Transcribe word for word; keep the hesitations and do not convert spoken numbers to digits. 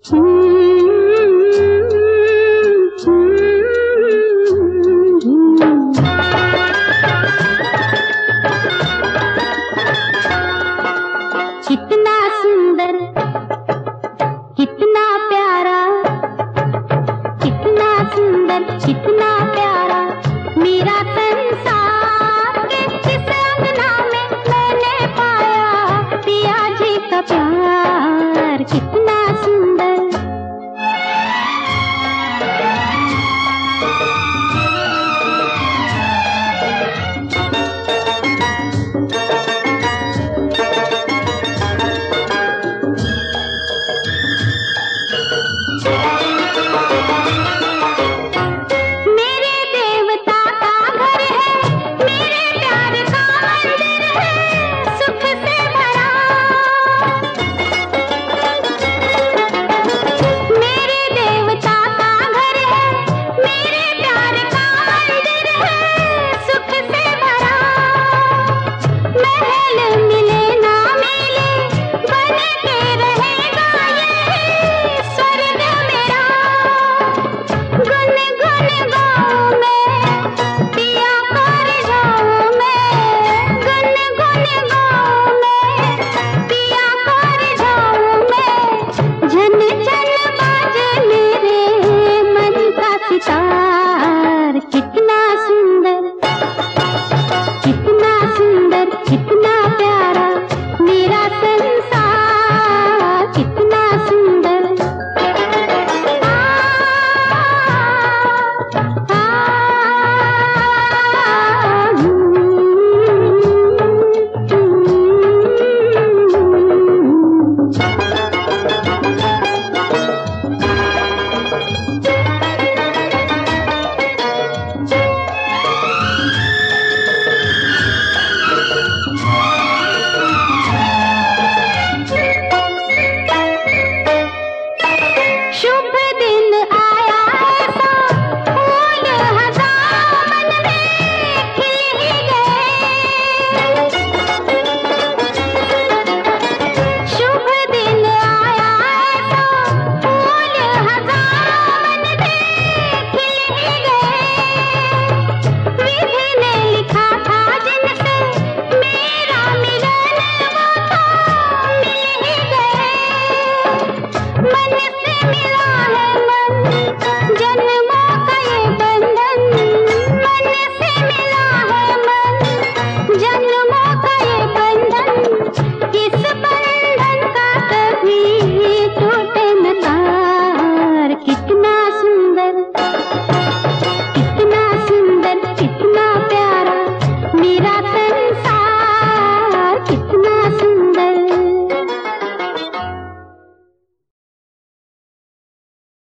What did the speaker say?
कितना सुंदर, कितना प्यारा, कितना सुंदर, कितना प्यारा मेरा संसार के इस अंगना में मैंने पाया पिया जी का प्यार। कितना सुंदर, कितना सुंदर, कितना सुंदर, कितना प्यारा मेरा संसार। कितना सुंदर, आ, आ, शुभ दिन आया ऐसा फूल हजार मन में खिल ही गए। शुभ दिन आया ऐसा फूल हजार मन में खिल ही गए। विधि ने लिखा था जिनसे मेरा मिलन वो तो मिल ही गए। मन से मिला है मन जन्म